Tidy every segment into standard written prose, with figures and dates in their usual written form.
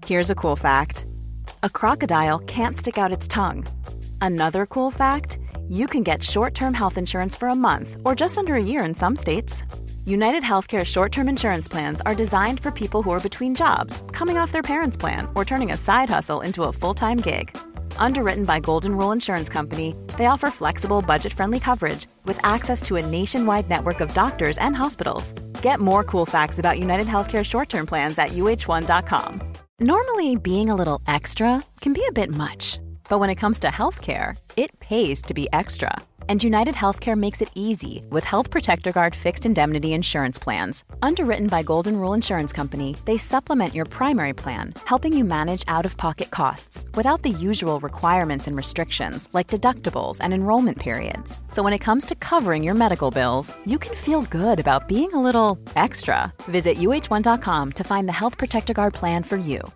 Here's a cool fact. A crocodile can't stick out its tongue. Another cool fact, you can get short-term health insurance for a month or just under a year in some states. United Healthcare short-term insurance plans are designed for people who are between jobs, coming off their parents' plan, or turning a side hustle into a full-time gig. Underwritten by Golden Rule Insurance Company, they offer flexible, budget-friendly coverage with access to a nationwide network of doctors and hospitals. Get more cool facts about United Healthcare short-term plans at uh1.com. Normally, being a little extra can be a bit much, but when it comes to healthcare, it pays to be extra. And United Healthcare makes it easy with Health Protector Guard fixed indemnity insurance plans. Underwritten by Golden Rule Insurance Company, they supplement your primary plan, helping you manage out-of-pocket costs without the usual requirements and restrictions like deductibles and enrollment periods. So when it comes to covering your medical bills, you can feel good about being a little extra. Visit uh1.com to find the Health Protector Guard plan for you.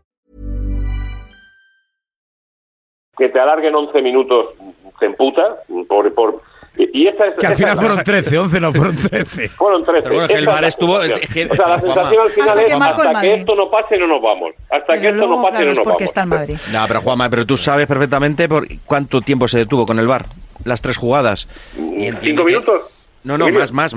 Que te alarguen 11 minutos te emputa y esa es, que al final fueron 13, 11 no, fueron 13. Fueron 13. Pero bueno, que el VAR estuvo... O sea, la sensación al final es hasta que esto no pase no nos vamos. Hasta que esto no pase no nos vamos. Está en Madrid. No, pero Juanma, pero tú sabes perfectamente por cuánto tiempo se detuvo con el VAR. Las 3 jugadas. 5 minutos. No, más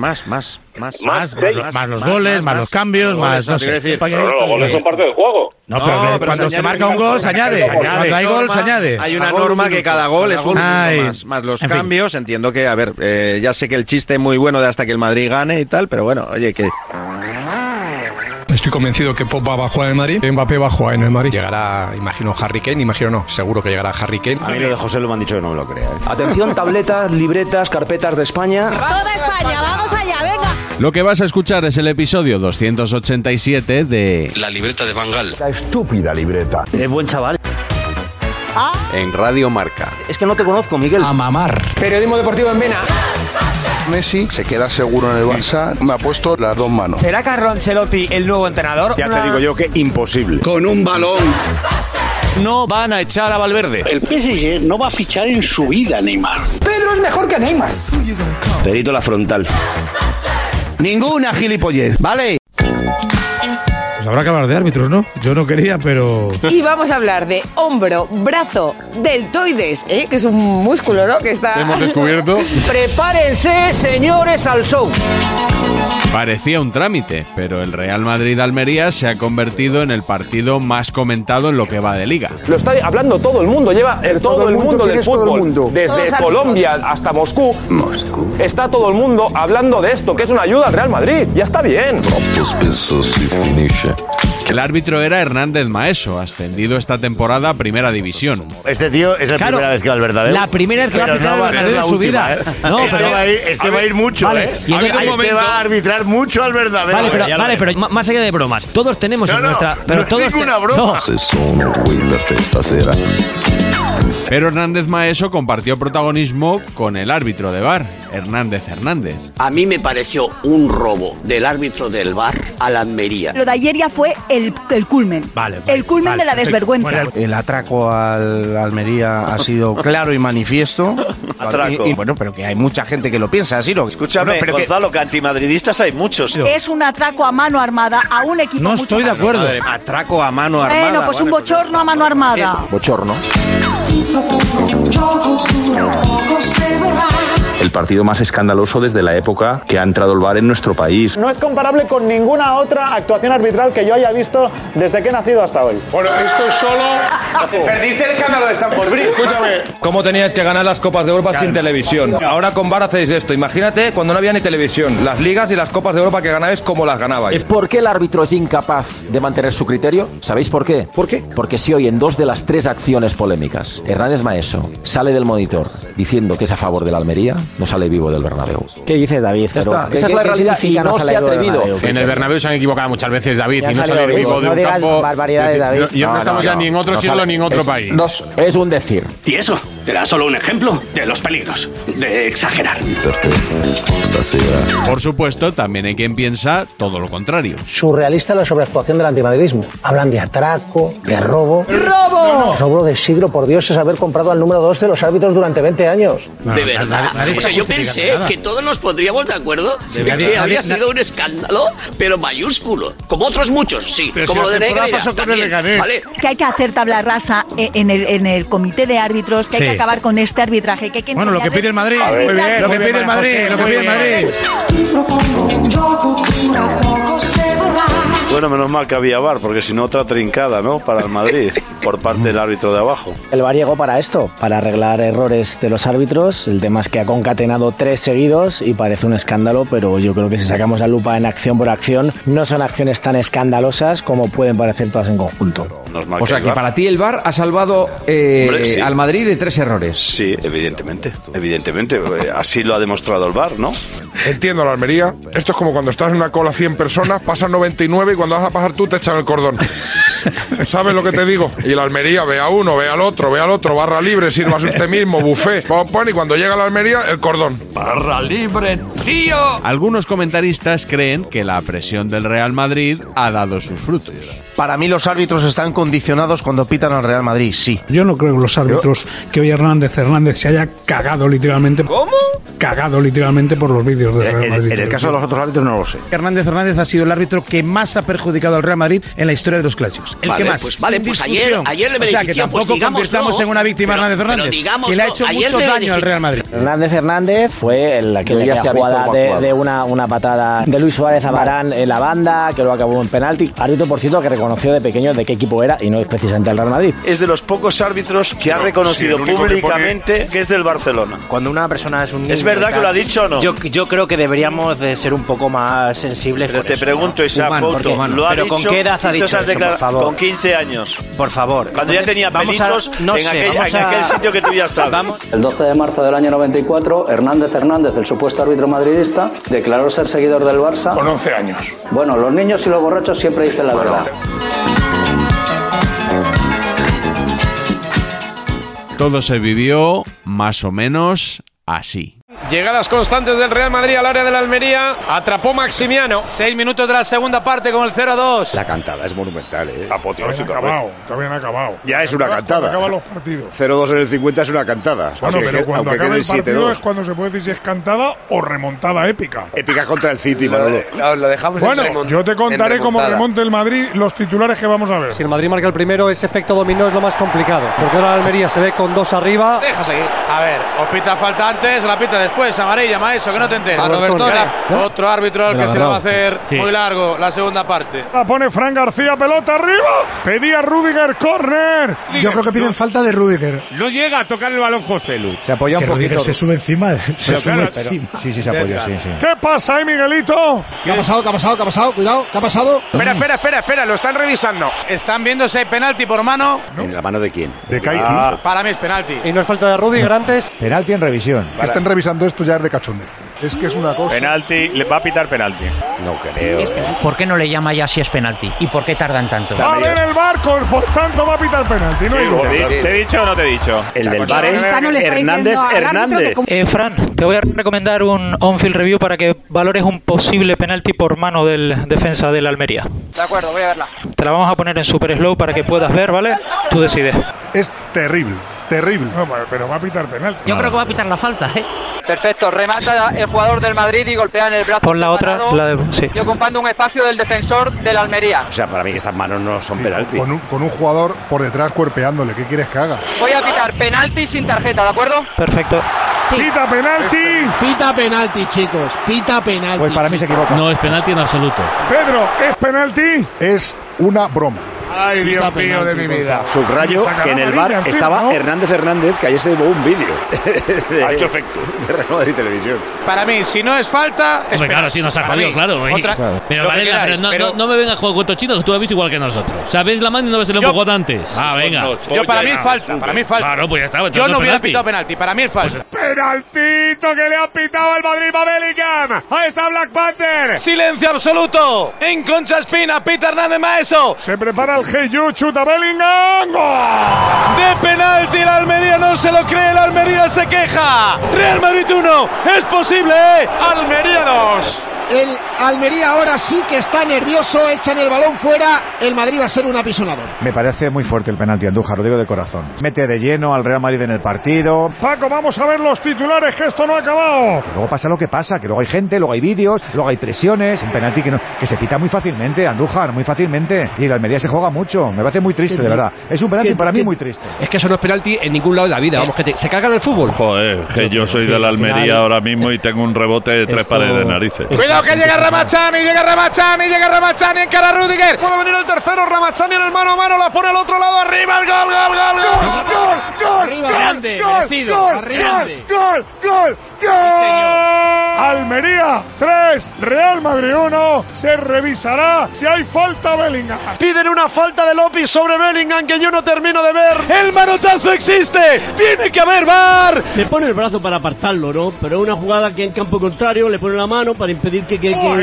los goles, más los cambios, más... No sé. Los goles son parte del juego. No, pero cuando se marca un gol, se añade. Cuando hay gol, se añade. Hay una norma que cada gol es un minuto más los cambios. Entiendo que, a ver, ya sé que el chiste es muy bueno de hasta que el Madrid gane y tal, pero bueno, oye, que... Estoy convencido que Pogba va a jugar en el Madrid, Mbappé va a jugar en el Madrid. Llegará, imagino, Harry Kane, seguro que llegará Harry Kane. A mí lo de José lo me han dicho que no me lo crea. Atención, tabletas, libretas, carpetas de España. Toda España, vamos allá, venga. Lo que vas a escuchar es el episodio 287 de La libreta de Van Gaal. La estúpida libreta. Es buen chaval. En Radio Marca. Es que no te conozco, Miguel. A mamar. Periodismo deportivo en Vena. Messi se queda seguro en el Barça, me ha puesto las 2 manos. ¿Será Carlo Ancelotti el nuevo entrenador? Ya te digo yo que imposible. Con un balón. No van a echar a Valverde. El PSG no va a fichar en su vida a Neymar. Pedro es mejor que Neymar. Perito la frontal. Ninguna gilipollez, ¿vale? Pues habrá que hablar de árbitros, ¿no? Yo no quería, pero... Y vamos a hablar de hombro, brazo, deltoides, que es un músculo, ¿no? Que está... Hemos descubierto... Prepárense, señores, al show. Parecía un trámite, pero el Real Madrid-Almería se ha convertido en el partido más comentado en lo que va de Liga. Lo está hablando todo el mundo, lleva todo el mundo del fútbol. Desde Colombia hasta Moscú. Está todo el mundo hablando de esto, que es una ayuda al Real Madrid. Ya está bien. El árbitro era Hernández Maeso, ascendido esta temporada a Primera División. Este tío es la primera vez que va al Bernabéu. La primera vez que va a arbitrar el Bernabéu en su vida. No, pero este va a ir mucho, vale, Este va a arbitrar mucho al Bernabéu. Vale, pero más allá de bromas, todos tenemos en nuestra... Pero todos es ninguna broma. Pero Hernández Maeso compartió protagonismo con el árbitro de VAR, Hernández. A mí me pareció un robo del árbitro del VAR a la Almería. Lo de ayer ya fue el culmen. El culmen de la desvergüenza. El atraco al Almería ha sido claro y manifiesto. Atraco. Y bueno, pero que hay mucha gente que lo piensa así, ¿no? Escúchame, pero Gonzalo, que antimadridistas hay muchos. Es un atraco a mano armada a un equipo. No estoy de acuerdo. Atraco a mano armada. Bueno, pues un bochorno a mano armada. Bochorno. El partido más escandaloso desde la época que ha entrado el VAR en nuestro país. No es comparable con ninguna otra actuación arbitral que yo haya visto desde que he nacido hasta hoy. Bueno, esto es solo... Perdiste el escándalo de Stamford Bridge. Escúchame. ¿Cómo teníais que ganar las Copas de Europa sin televisión? Ahora con VAR hacéis esto. Imagínate cuando no había ni televisión. Las ligas y las Copas de Europa que ganabais, ¿cómo las ganabais? ¿Por qué el árbitro es incapaz de mantener su criterio? ¿Sabéis por qué? ¿Por qué? Porque si hoy en 2 de las 3 acciones polémicas Hernández Maeso sale del monitor diciendo que es a favor de la Almería, no sale vivo del Bernabéu. ¿Qué dices, David? Esa es la realidad y no se ha atrevido. En el Bernabéu se han equivocado muchas veces, David, y no sale vivo de un campo... barbaridades, David. Y no estamos ya ni en otro siglo ni en otro país. Es un decir. Y eso era solo un ejemplo de los peligros de exagerar. Por supuesto, también hay quien piensa todo lo contrario. Surrealista la sobreactuación del antimadridismo. Hablan de atraco, de robo. ¡Robo! robo! Robo del siglo, por Dios, es haber comprado al número 2 de los árbitros durante 20 años. De verdad. O sea, yo pensé que todos nos pondríamos de acuerdo de que había sido un escándalo, pero mayúsculo. Como otros muchos, sí. Pero como lo de Negreira también, ¿vale? Que hay que hacer tabla rasa en el comité de árbitros, que hay que acabar con este arbitraje, que hay que Bueno, lo que pide el Madrid. Muy bien, lo que pide el Madrid, lo que pide el Madrid. Bueno, menos mal que había VAR, porque si no otra trincada, ¿no? Para el Madrid, por parte del árbitro de abajo. El VAR llegó para esto, para arreglar errores de los árbitros. El tema es que ha concatenado 3 seguidos y parece un escándalo, pero yo creo que si sacamos la lupa en acción por acción, no son acciones tan escandalosas como pueden parecer todas en conjunto. O sea que para ti el VAR ha salvado sí, al Madrid de 3 errores. Sí, evidentemente. Así lo ha demostrado el VAR, ¿no? Entiendo la Almería. Esto es como cuando estás en una cola 100 personas, pasan 99 y cuando vas a pasar tú te echan el cordón. ¿Sabes lo que te digo? Y la Almería ve a uno, ve al otro, barra libre, sírvase usted mismo, buffet, pon, y cuando llega la Almería, el cordón. ¡Barra libre, tío! Algunos comentaristas creen que la presión del Real Madrid ha dado sus frutos. Para mí los árbitros están condicionados cuando pitan al Real Madrid, sí. Yo no creo que los árbitros que hoy Hernández se haya cagado literalmente. ¿Cómo? Cagado literalmente por los vídeos del Real Madrid. En el caso de los otros árbitros no lo sé. Hernández ha sido el árbitro que más ha perjudicado al Real Madrid en la historia de los clásicos. El que más. Pues ayer le benefició. O sea, que tampoco convirtamos en una víctima a Hernández, que le ha hecho mucho daño al Real Madrid. Hernández fue aquella jugada de una patada de Luis Suárez a Varane en la banda, que luego acabó en penalti. Árbitro, por cierto, que reconoció de pequeño de qué equipo era y no es precisamente el Real Madrid. Es de los pocos árbitros que ha reconocido públicamente que es del Barcelona. Cuando una persona es un niño... ¿Es verdad que lo ha dicho o no? Yo creo que deberíamos de ser un poco más sensibles. Pero te pregunto, esa foto, ¿lo ha ¿Pero dicho? con qué edad ha dicho eso, por favor? Con 15 años. Por favor. Cuando ya tenía pelitos en aquel sitio que tú ya sabes. El 12 de marzo del año 94, Hernández, el supuesto árbitro madridista, declaró ser seguidor del Barça. Con 11 años. Bueno, los niños y los borrachos siempre dicen la verdad. Todo se vivió más o menos así. Llegadas constantes del Real Madrid al área de la Almería. Atrapó Maximiano. 6 minutos de la segunda parte con el 0-2. La cantada es monumental, ¿eh? Apoteósico. Todavía no ha acabado. Ya es una cantada. Acaban los partidos. 0-2 en el 50 es una cantada. Bueno, pero cuando acaba el partido es cuando se puede decir si es cantada o remontada épica. Épica contra el City, Manolo. Lo dejamos bueno, yo te contaré cómo remonte el Madrid los titulares que vamos a ver. Si el Madrid marca el primero, ese efecto dominó es lo más complicado. Porque ahora la Almería se ve con 2 arriba. Deja seguir. A ver, os pita falta antes o la pita después, amarilla, maestro, que no te enteres. A Robertone, otro árbitro al que se lo va a hacer muy largo la segunda parte. La pone Fran García, pelota arriba. Pedía Rüdiger, córner. Yo creo que piden falta de Rüdiger. No llega a tocar el balón José Lu. Se apoya un poquito. Se sube encima. Sí, se apoya, sí. ¿Qué pasa ahí, Miguelito? ¿Qué ha pasado? Cuidado, ¿qué ha pasado? Espera, lo están revisando. Están viendo si hay penalti por mano. ¿En la mano de quién? De Kaiki. Para mí es penalti. Y no es falta de Rüdiger antes. Penalti en revisión. Que estén revisando esto ya es de cachondeo. Es que es una cosa. Penalti, le va a pitar penalti. No creo. ¿Por qué no le llama ya si es penalti? ¿Y por qué tardan tanto? Va a ver el barco, por tanto va a pitar penalti. No hay duda. ¿Te he dicho o no te he dicho? El del bar es Hernández. Fran, te voy a recomendar un on-field review para que valores un posible penalti por mano del defensa de la Almería. De acuerdo, voy a verla. Te la vamos a poner en super slow para que puedas ver, ¿vale? Tú decides. Es terrible. No, pero va a pitar penalti. Yo creo que va a pitar la falta, ¿eh? Perfecto, remata el jugador del Madrid y golpea en el brazo. Pon la otra, sí. Y ocupando un espacio del defensor de la Almería. O sea, para mí estas manos no son penalti. Con un jugador por detrás cuerpeándole. ¿Qué quieres que haga? Voy a pitar penalti sin tarjeta, ¿de acuerdo? Perfecto. Sí. ¡Pita penalti! Pita penalti, chicos. Pita penalti. Pues para mí se equivoca. No es penalti en absoluto. Pedro, ¿es penalti? Es una broma. Ay, Dios mío de mi vida. Subrayo que en el bar estaba, ¿no? Hernández, que ayer se llevó un vídeo. Ha hecho efecto. De Real Madrid Televisión. Para mí, si no es falta. Hombre, claro, si nos ha jodido, claro. Pero vale, no me vengas a jugar cuentos chinos, que tú lo has visto igual que nosotros. O sea, ves la mano y no ves el empujón antes. Venga. Yo para mí es falta. Claro, pues ya está. Yo no hubiera pitado penalti. Para mí es falta. Penaltito que le ha pitado al Madrid a Bellingham. Ahí está Black Panther. Silencio absoluto. En contra espina, pita Hernández Maeso. Se prepara el Hey You, chuta Bellingham. De penalti, la Almería no se lo cree, la Almería se queja. Real Madrid 1, es posible. Almería 2. El Almería ahora sí que está nervioso, echan el balón fuera, el Madrid va a ser un apisonador. Me parece muy fuerte el penalti, Andújar, lo digo de corazón. Mete de lleno al Real Madrid en el partido. Paco, vamos a ver los titulares, que esto no ha acabado. Que luego pasa lo que pasa, que luego hay gente, luego hay vídeos, luego hay presiones, un penalti que se pita muy fácilmente, Andújar, muy fácilmente. Y el Almería se juega mucho, me parece muy triste, de verdad. Es un penalti para mí muy triste. Es que eso no es penalti en ningún lado de la vida, vamos, que se cargan el fútbol. Joder, que yo soy de la Almería ahora mismo y tengo un rebote de 3 pares de narices. Cuidado que llega Ramachani, llega Ramachani en cara a Rüdiger. Puede venir el tercero, Ramachani en el mano a mano, la pone al otro lado, arriba el gol. Arriba, grande, merecido, arriba. Gol. Almería 3, Real Madrid 1. Se revisará si hay falta a Bellingham. Piden una falta de López sobre Bellingham que yo no termino de ver. ¡El manotazo existe! ¡Tiene que haber VAR! Le pone el brazo para apartarlo, ¿no? Pero es una jugada que en campo contrario le pone la mano para impedir que no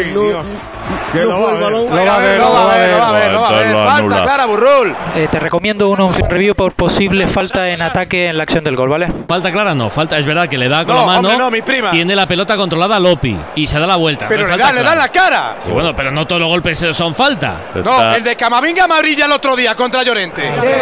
fue el balón. Lo va a ver. Falta clara, Burrul. Te recomiendo un on-field review por posible falta en ataque en la acción del gol, ¿vale? Falta clara no, falta, es verdad que le da con la mano. Hombre, no, mi prima. Tiene la pelota controlada a Lopi y se da la vuelta. Pero no le da la cara. Sí, bueno, pero no todos los golpes son falta. No, el de Camavinga amarilla el otro día contra Llorente.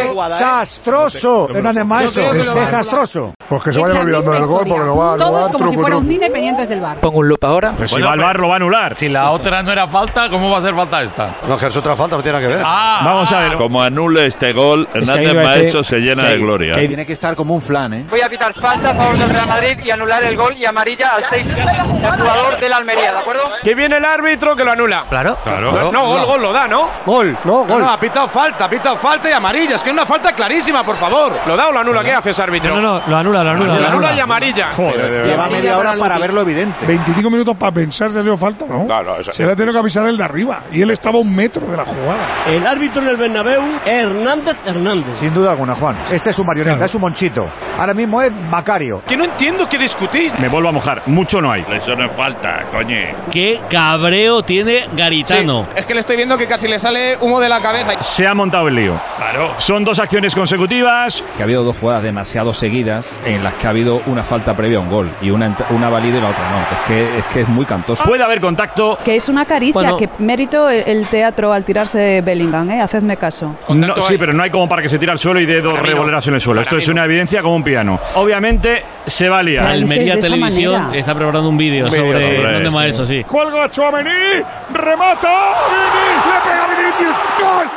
Desastroso, Hernández Maestro, desastroso. Pues que se vayan olvidando del gol porque no va a todos como si fuera un cine pendientes del VAR. Pongo un loop ahora. Pues si va al VAR lo va a anular. Si la otra no era falta, ¿cómo va a ser falta esta? No, que es otra falta, no tiene nada que ver. Vamos a ver. Como anule este gol, Hernández Maestro se llena de gloria. Que tiene que estar como un flan, ¿eh? Voy a pitar falta a favor del Real Madrid y anular el gol y amarilla al 6, el jugador del Almería, ¿de acuerdo? Que viene el árbitro que lo anula. Claro. No, gol lo da, ¿no? Gol. No, ha pitado falta y amarilla. Es que es una falta clarísima, por favor. ¿Lo da o lo anula? ¿Qué haces, árbitro? No, lo anula. Lo anula y amarilla. Lleva media hora para verlo evidente. 25 minutos para pensar si ha sido falta, ¿no? Se le ha tenido que avisar el de arriba y él estaba a 1 metro de la jugada. El árbitro en el Bernabéu es Hernández. Sin duda alguna, Juan. Este es un marioneta, es un monchito. Ahora mismo es Macario. Que no entiendo qué discutís. Me vuelvo a mojar, mucho no hay. Eso no es falta, coño. Qué cabreo tiene Garitano. Sí, es que le estoy viendo que casi le sale humo de la cabeza. Se ha montado el lío. Claro. Son 2 acciones consecutivas. Que ha habido 2 jugadas demasiado seguidas en las que ha habido una falta previa a un gol y una válida y la otra no. Es que es muy cantoso. Puede haber contacto. Que es una caricia, que mérito el teatro al tirarse Bellingham, hacedme caso. No, sí, pero no hay como para que se tire al suelo y dé 2 revoleras en el suelo. Esto es una evidencia como un piano. Obviamente se va a liar. Almería Televisión está preparando un vídeo sobre Hernández Maestro, sí. Cuelga Tchouaméni, remata, Vini, le pega a Vinicius, gol.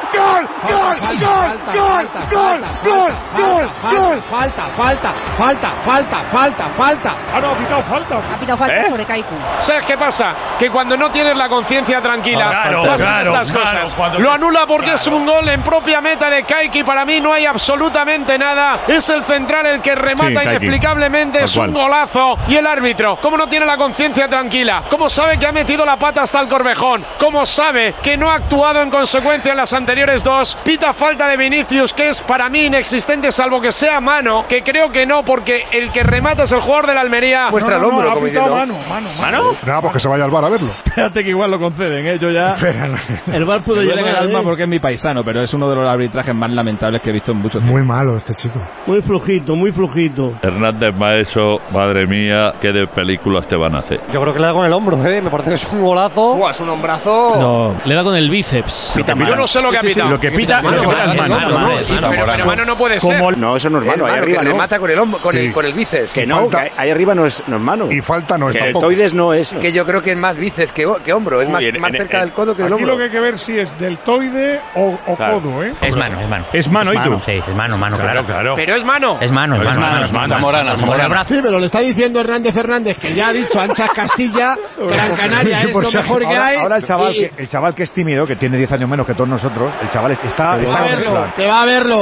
Falta. No, ha pitado falta. Ha pitado falta sobre Kaiku. ¿Sabes qué pasa? Que cuando no tienes la conciencia tranquila, pasan estas cosas. Lo anula porque es un gol en propia meta de Kaiku. Para mí no hay absolutamente nada. Es el central el que remata inexplicablemente. Es un golazo. Y el árbitro, ¿cómo no tiene la conciencia tranquila? ¿Cómo sabe que ha metido la pata hasta el Corvejón? ¿Cómo sabe que no ha actuado en consecuencia en las anteriores 2? Pita falta de Vinicius, que es para mí inexistente, salvo que sea mano, que creo que no, porque el que remata es el jugador de la Almería. Muestra el hombro, como diciendo. ¿Mano? Nada, pues que se vaya al VAR a verlo. Espérate que igual lo conceden, yo ya. El VAR pudo llegar al alma porque es mi paisano, pero es uno de los arbitrajes más lamentables que he visto en muchos tiempos. Muy malo este chico. Muy flojito. Hernández Maestro, madre mía, qué de películas te van a hacer. Yo creo que le da con el hombro, me parece que es un golazo. Es un hombrazo. No, le da con el bíceps. Yo no sé lo que ha pitado. Lo que pita es mano. Pero mano no puede ser. No, eso no es mano. Ahí arriba no. Remata con el hombro, con el bíceps. Que no, que ahí arriba no es mano. Y falta no es tampoco. Deltoides no es. Que yo creo que es más bíceps que hombro. Es más cerca del codo que del hombro. Aquí lo que hay que ver si es deltoide o codo, ¿eh? Es mano. Es mano, ¿y tú? Sí, es mano, claro. Pero es mano. Es mano. Zamorana. Sí, pero le está diciendo Hernández que ya ha dicho Anchas Castilla, Gran Canaria es lo mejor que hay. Ahora el chaval que es tímido, que tiene 10 años menos que todos nosotros, el chaval está te va a verlo.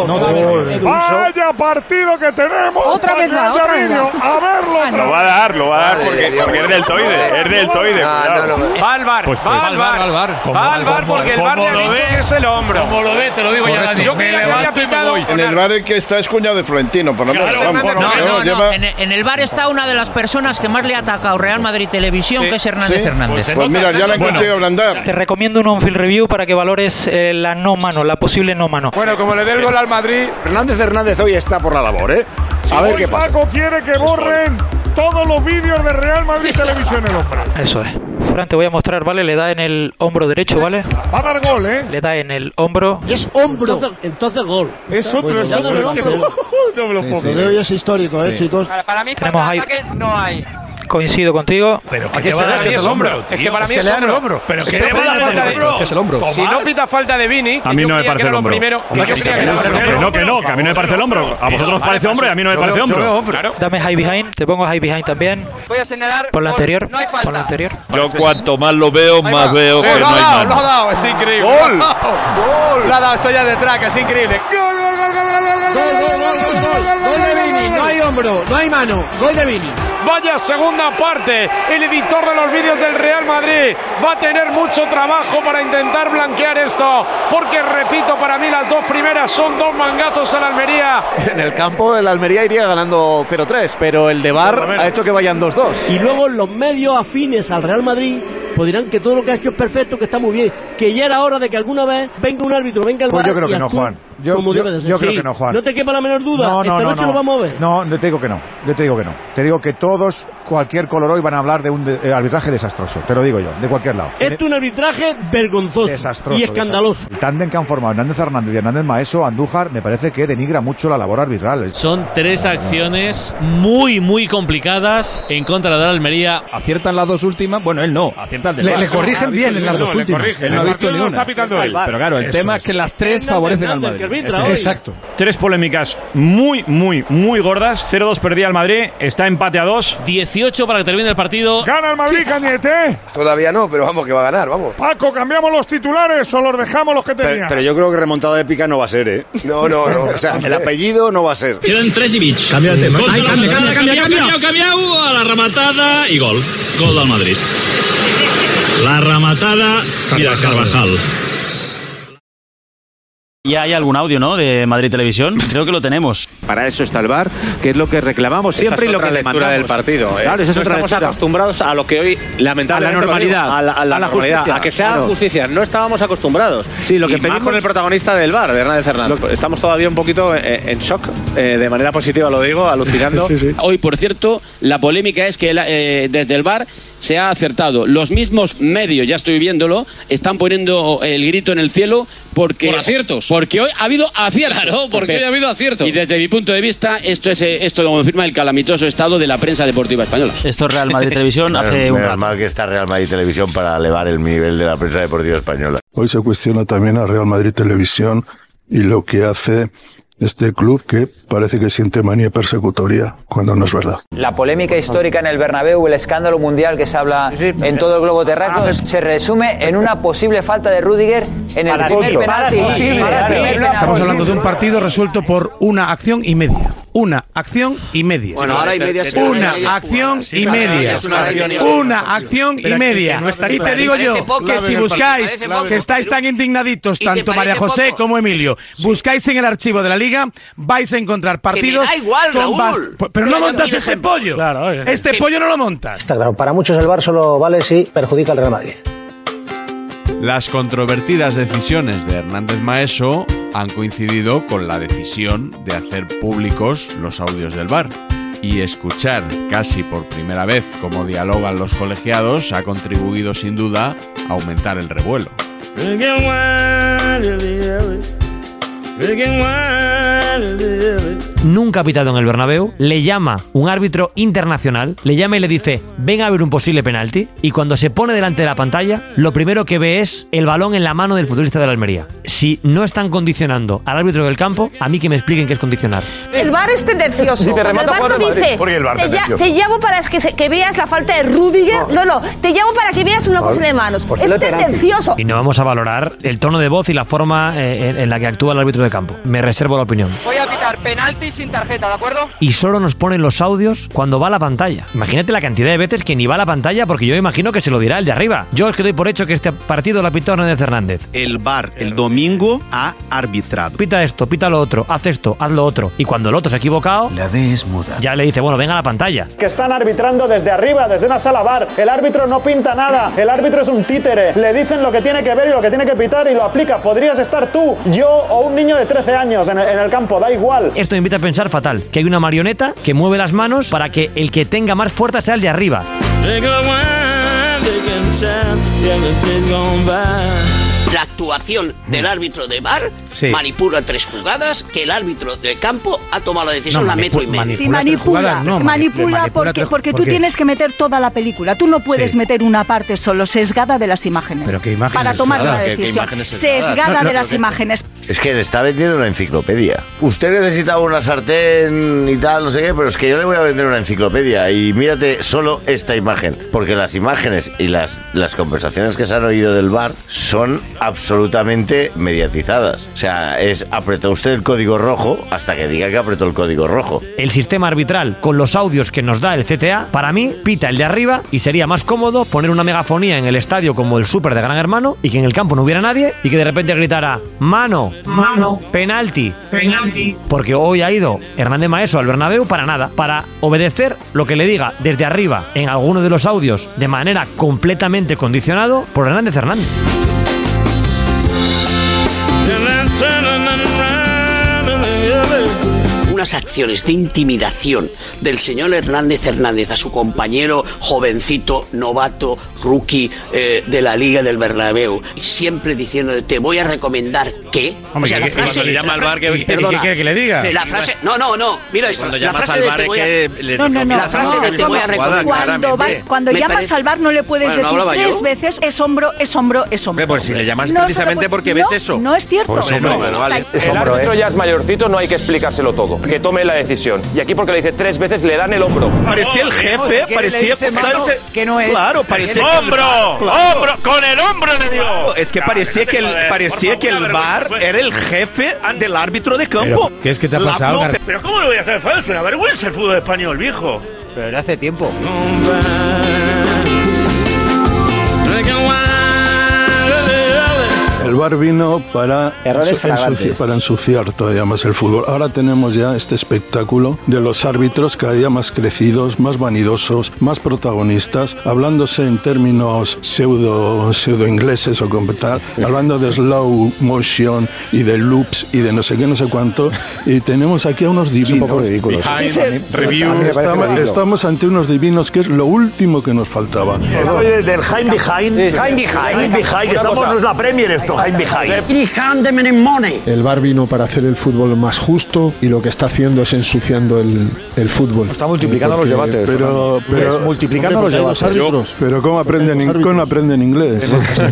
Vaya partido que tenemos. Otra vez va. A verlo otra vez. Lo va a dar porque es deltoide. Va al VAR. Va al VAR porque el VAR le ha dicho que es el hombro. Como lo ve, te lo digo ya, Dani. Yo creía que había pitado. En el VAR el que está es cuñado de Florentino, por lo menos. No. En el VAR está una de las personas que más le ha atacado Real Madrid Televisión, que es Hernández. Pues mira, ya la han conseguido ablandar. Te recomiendo un on-field review para que valores la no mano, la posible no mano. Bueno, como le dé el gol al Madrid. Hernández hoy está por la labor, ¿eh? A ver qué pasa. Paco quiere que borren todos los vídeos de Real Madrid Televisión, el hombre. Eso es. Fran, te voy a mostrar, ¿vale? Le da en el hombro derecho, ¿vale? Va a dar gol, ¿eh? Le da en el hombro. Es hombro. Entonces gol. Es otro, es otro. No me lo puedo Lo de hoy es histórico, chicos. Para mí, Tenemos falta ahí- de ataque no hay. Coincido contigo. Pero ¿A qué se da? ¿Qué es el hombro? Es que para mí Es que es le dan el hombro. hombro. Pero Es que que le le dan da el falta de hombro. ¿Qué es el hombro? Si no pita falta de Vini, A mí no me parece el hombro. Primero, Que no, que a mí no me parece el hombro. A vosotros parece hombro y a mí no me parece hombro. Dame high behind. Te pongo high behind también. Voy a señalar. Por la anterior. No hay falta. Por la anterior. Yo cuanto más lo veo, más veo que no hay Lo ha mano. dado, es increíble. ¡Gol! ¡Gol! Lo ha dado, esto ya de track, es increíble. Gol de Vini, no hay hombro, no hay mano. Gol de Vini. Vaya segunda parte. El editor de los vídeos del Real Madrid va a tener mucho trabajo para intentar blanquear esto. Porque, repito, para mí las dos primeras son dos mangazos a la Almería. En el campo el Almería iría ganando 0-3, pero el de VAR ha hecho que vayan 2-2. Y luego los medios afines al Real Madrid pues dirán que todo lo que ha hecho es perfecto, que está muy bien, que ya era hora de que alguna vez venga un árbitro, venga el Pues VAR yo creo y que no, actúe Juan. Yo creo que no, Juan. No te quepa la menor duda. No, Esta noche lo vamos a ver. No, yo te digo que no. Yo te digo que no. Te digo que todos, cualquier color hoy van a hablar de un arbitraje desastroso. Te lo digo yo, de cualquier lado. Esto es un arbitraje vergonzoso Desastroso. y escandaloso. El tándem que han formado Hernández Hernández y Hernández Maeso, Andújar, me parece que denigra mucho la labor arbitral. Son tres acciones muy, muy complicadas en contra de la Almería. Aciertan las dos últimas. Bueno, él no, acierta el del VAR. Le corrigen bien en las dos últimas. Él no ha visto ni una. Pero claro, el tema es que las tres favorecen al Madrid. Exacto. Tres polémicas muy gordas. 0-2 perdía el Madrid. Está empate a 2. 18 para que termine el partido. ¿Gana el Madrid, Cañete? Todavía no, pero vamos, que va a ganar, vamos. Paco, ¿cambiamos los titulares o los dejamos los que tenían? Pero yo creo que remontada épica no va a ser, ¿eh? No. O sea, el apellido no va a ser. Quedan 3 y bits. Cambia de tema. Cambia a la rematada y gol. Gol del Madrid. La rematada, mira, Carvajal. Ya hay algún audio, ¿no?, de Madrid Televisión. Creo que lo tenemos. Para eso está el VAR, que es lo que reclamamos siempre y lo que lectura del partido. Claro, esa es otra estamos acostumbrados a lo que hoy lamentablemente a la normalidad, a la normalidad, justicia, a que se haga justicia. No estábamos acostumbrados. Sí, lo que pedimos con el protagonista del VAR, de Hernández Hernández. Estamos todavía un poquito en shock, de manera positiva lo digo, alucinando. Sí. Hoy, por cierto, la polémica es que desde el VAR se ha acertado. Los mismos medios, ya estoy viéndolo, están poniendo el grito en el cielo porque... Por aciertos. Porque hoy ha habido aciertos. Claro, porque hoy ha habido aciertos. Y desde mi punto de vista, esto confirma el calamitoso estado de la prensa deportiva española. Esto es Real Madrid Televisión hace un rato. Menos mal que está Real Madrid Televisión para elevar el nivel de la prensa deportiva española. Hoy se cuestiona también a Real Madrid Televisión y lo que hace este club, que parece que siente manía persecutoria cuando no es verdad. La polémica histórica en el Bernabéu, el escándalo mundial que se habla en todo el globo terráqueo, se resume en una posible falta de Rüdiger en el primer penalti. Estamos hablando de un partido resuelto por una acción y media. Una acción y media. Bueno, ahora hay media. Una acción y media. Una acción y media. Y te digo yo que si buscáis, que estáis tan indignaditos, tanto María José como Emilio, buscáis en el archivo de la Liga, vais a encontrar partidos. Que me da igual, Raúl. Pero no montas este pollo. Claro, este pollo no lo montas. Está claro, para muchos el VAR solo vale si perjudica al Real Madrid. Las controvertidas decisiones de Hernández Maeso han coincidido con la decisión de hacer públicos los audios del VAR. Y escuchar casi por primera vez cómo dialogan los colegiados ha contribuido sin duda a aumentar el revuelo. Nunca ha pitado en el Bernabéu, le llama un árbitro internacional, le llama y le dice, ven a ver un posible penalti, y cuando se pone delante de la pantalla, lo primero que ve es el balón en la mano del futbolista de la Almería. Si no están condicionando al árbitro del campo, a mí que me expliquen qué es condicionar. El VAR es tendencioso. Si te remata el VAR no dice, ¿por qué el VAR tendencioso? te llamo para que veas la falta de Rüdiger. No, te llamo para que veas una cosa de manos. Es tendencioso. Y no vamos a valorar el tono de voz y la forma en la que actúa el árbitro de campo. Me reservo la opinión. Voy a pitar penalti sin tarjeta, ¿de acuerdo? Y solo nos ponen los audios cuando va a la pantalla. Imagínate la cantidad de veces que ni va a la pantalla, porque yo imagino que se lo dirá el de arriba. Yo es que doy por hecho que este partido lo ha pitado Hernández Hernández. El VAR el domingo ha arbitrado. Pita esto, pita lo otro, haz esto, haz lo otro. Y cuando el otro se ha equivocado, La D es muda. ya le dice, bueno, venga a la pantalla. Que están arbitrando desde arriba, desde una sala VAR. El árbitro no pinta nada. El árbitro es un títere. Le dicen lo que tiene que ver y lo que tiene que pitar y lo aplica. Podrías estar tú, yo o un niño de 13 años en el campo, da igual. Esto me invita a pensar fatal, que hay una marioneta que mueve las manos para que el que tenga más fuerza sea el de arriba. La actuación del árbitro de VAR manipula 3 jugadas que el árbitro del campo ha tomado la decisión a metro y medio. Sí, manipula porque tú tienes que meter toda la película. Tú no puedes meter una parte solo sesgada de las imágenes. ¿Pero qué imágenes para tomar una decisión. Sesgada de las imágenes. Es que le está vendiendo una enciclopedia. Usted necesitaba una sartén y tal, no sé qué, pero es que yo le voy a vender una enciclopedia y mírate solo esta imagen. Porque las imágenes y las conversaciones que se han oído del VAR son absolutamente mediatizadas. O sea, apretó usted el código rojo hasta que diga que apretó el código rojo. El sistema arbitral, con los audios que nos da el CTA, para mí, pita el de arriba y sería más cómodo poner una megafonía en el estadio como el súper de Gran Hermano y que en el campo no hubiera nadie y que de repente gritara mano, penalti. Porque hoy ha ido Hernández Maeso al Bernabéu para nada, para obedecer lo que le diga desde arriba en alguno de los audios de manera completamente condicionado por Hernández Hernández. Unas acciones de intimidación del señor Hernández Hernández a su compañero jovencito, novato, rookie de la Liga del Bernabéu, y siempre diciendo te voy a recomendar que... Hombre, o sea, la frase, cuando le llama al bar, ¿qué quiere que le diga? La frase... No, mira esto. Cuando llamas al bar la frase de te voy a recomendar... Cuando llamas al bar no le puedes decir 3 veces es hombro. Pues si le llamas precisamente porque ves eso. No es cierto. El árbitro ya es mayorcito, no hay que explicárselo todo. Que tome la decisión. Y aquí porque le dice 3 veces le dan el hombro. Parecía el jefe, parecía que no es. Claro, parecía hombro, con el hombro le dio. Es que parecía que el VAR era el jefe del árbitro de campo. ¿Qué es que te ha pasado? Pero ¿cómo lo voy a hacer? Es una vergüenza el fútbol español, viejo. Pero era hace tiempo. El VAR vino para ensuciar todavía más el fútbol. Ahora tenemos ya este espectáculo de los árbitros cada día más crecidos, más vanidosos, más protagonistas, hablándose en términos pseudo ingleses o como tal, hablando de slow motion y de loops y de no sé qué, no sé cuánto. Y tenemos aquí a unos divinos. Es un poco ridículo. Estamos ante unos divinos que es lo último que nos faltaba. Estoy del Time Behind. Estamos, no es la Premier esto. El VAR vino para hacer el fútbol más justo y lo que está haciendo es ensuciando el fútbol. Está multiplicando los debates. Pero multiplicando los debates. Árbitros. Pero ¿cómo aprenden inglés?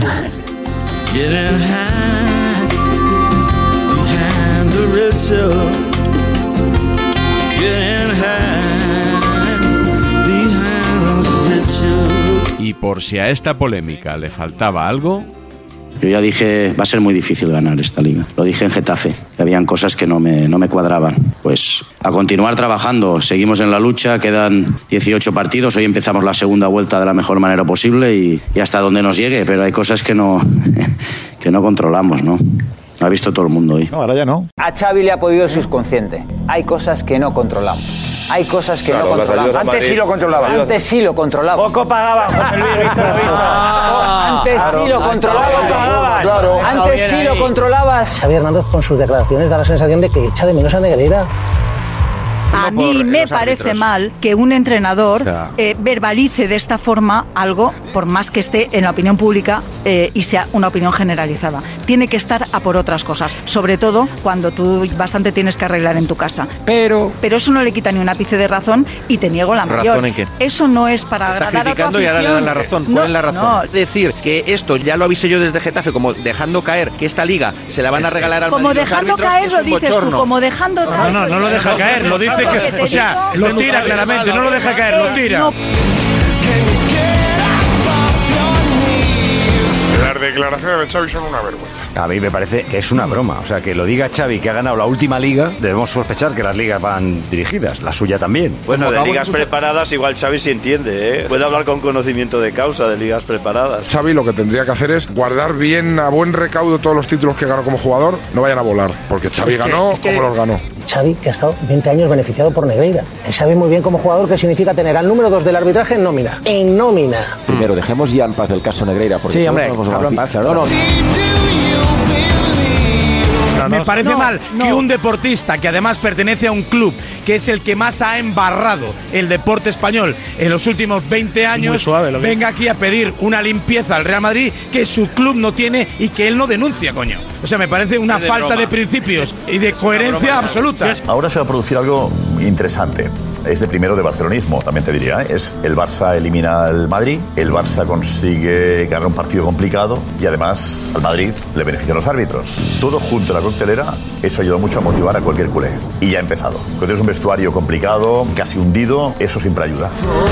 Y por si a esta polémica le faltaba algo... Yo ya dije, va a ser muy difícil ganar esta liga. Lo dije en Getafe, que habían cosas que no me cuadraban. Pues a continuar trabajando, seguimos en la lucha, quedan 18 partidos, hoy empezamos la segunda vuelta de la mejor manera posible y hasta donde nos llegue, pero hay cosas que no controlamos, ¿no? Lo ha visto todo el mundo hoy. No, ahora ya no. A Xavi le ha podido el subconsciente. Hay cosas que no controlamos. Hay cosas que no controlamos. Antes sí lo controlaban. Antes sí lo controlamos. Poco pagaban, José Luis, visto. Antes sí lo controlaban. Claro. Antes sí lo controlabas. Xavi Hernández con sus declaraciones da la sensación de que echa de menos a Negreira. A mí me parece mal que un entrenador verbalice de esta forma algo, por más que esté en la opinión pública y sea una opinión generalizada. Tiene que estar a por otras cosas, sobre todo cuando tú bastante tienes que arreglar en tu casa. Pero eso no le quita ni un ápice de razón y te niego la mayor. ¿Razón en qué? Eso no es para agradar a tu afición. Y ahora le dan la razón. ¿Cuál es la razón? No. Es decir, que esto ya lo avisé yo desde Getafe, como dejando caer que esta liga se la van a regalar al Madrid. Como dejando caer lo dices tú, como dejando caer. No lo deja caer, lo dice que, o sea, lo tira claramente, no lo deja caer, lo tira. Las declaraciones de Xavi son una vergüenza. A mí me parece que es una broma. O sea, que lo diga Xavi, que ha ganado la última liga, debemos sospechar que las ligas van dirigidas, la suya también. Bueno, de ligas preparadas igual Xavi sí entiende, ¿eh? Puede hablar con conocimiento de causa de ligas preparadas. Xavi lo que tendría que hacer es guardar bien a buen recaudo todos los títulos que ganó como jugador, no vayan a volar, porque Xavi ganó como los ganó. Xavi, que ha estado 20 años beneficiado por Negreira. Él sabe muy bien como jugador qué significa tener al número 2 del arbitraje en nómina. En nómina. Primero, dejemos ya en paz el caso Negreira. Porque sí, hombre, hablo en paz. No. me parece mal que un deportista que además pertenece a un club que es el que más ha embarrado el deporte español en los últimos 20 años, venga aquí a pedir una limpieza al Real Madrid que su club no tiene y que él no denuncia, coño. O sea, me parece una falta de principios y de coherencia absoluta. Ahora se va a producir algo interesante. Es de primero de barcelonismo, también te diría. Es el Barça elimina al Madrid, el Barça consigue ganar un partido complicado y además al Madrid le benefician los árbitros. Todo junto a la coctelera, eso ayuda mucho a motivar a cualquier culé. Y ya ha empezado. Cuando tienes un vestuario complicado, casi hundido, eso siempre ayuda.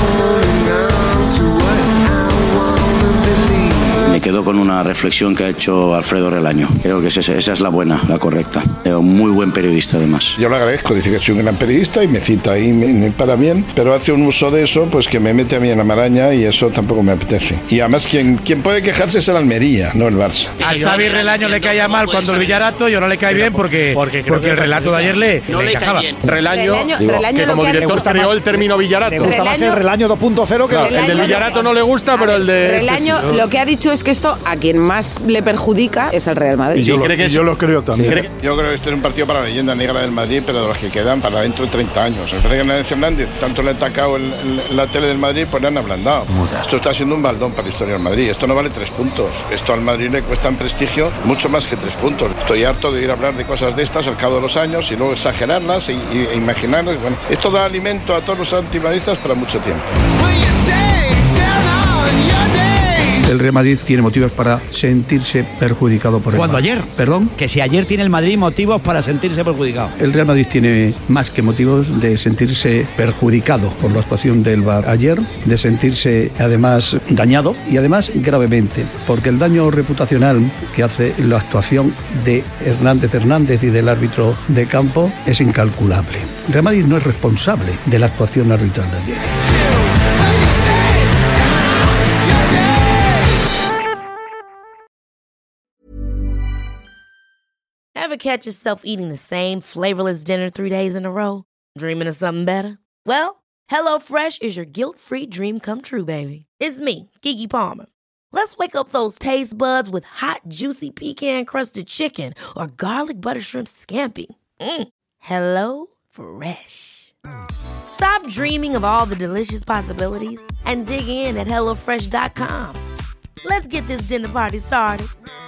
Me quedo con una reflexión que ha hecho Alfredo Relaño. Creo que esa es la buena, la correcta. Muy buen periodista, además. Yo le agradezco, dice que soy un gran periodista y me cita y me para bien, pero hace un uso de eso pues que me mete a mí en la maraña y eso tampoco me apetece. Y además quien puede quejarse es el Almería, no el Barça. Al Xavi Relaño le caía mal cuando el Villarato y ahora le cae bien porque el relato de ayer le encajaba. Relaño que como director creó el término Villarato. Le gusta más el Relaño 2.0 que el del Villarato no le gusta, pero el de Relaño lo que ha dicho es que esto a quien más le perjudica es al Real Madrid. Yo lo creo también. Sí, yo creo que este es un partido para la leyenda negra del Madrid, pero de los que quedan para dentro de 30 años. Me parece que Hernández Hernández, tanto le ha atacado en la tele del Madrid, pues le han ablandado. Esto está siendo un baldón para la historia del Madrid. Esto no vale 3 puntos. Esto al Madrid le cuesta en prestigio mucho más que 3 puntos. Estoy harto de ir a hablar de cosas de estas al cabo de los años y luego exagerarlas e imaginarlas. Bueno, esto da alimento a todos los antimadridistas para mucho tiempo. El Real Madrid tiene motivos para sentirse perjudicado por el ¿Cuándo VAR. ayer? ¿Perdón? Que si ayer tiene el Madrid motivos para sentirse perjudicado. El Real Madrid tiene más que motivos de sentirse perjudicado por la actuación del VAR ayer, de sentirse además dañado y además gravemente, porque el daño reputacional que hace la actuación de Hernández y del árbitro de campo es incalculable. El Real Madrid no es responsable de la actuación arbitral de ayer. Ever catch yourself eating the same flavorless dinner 3 days in a row? Dreaming of something better? Well, HelloFresh is your guilt-free dream come true, baby. It's me, Keke Palmer. Let's wake up those taste buds with hot, juicy pecan-crusted chicken or garlic butter shrimp scampi. Hello Fresh. Stop dreaming of all the delicious possibilities and dig in at HelloFresh.com. Let's get this dinner party started.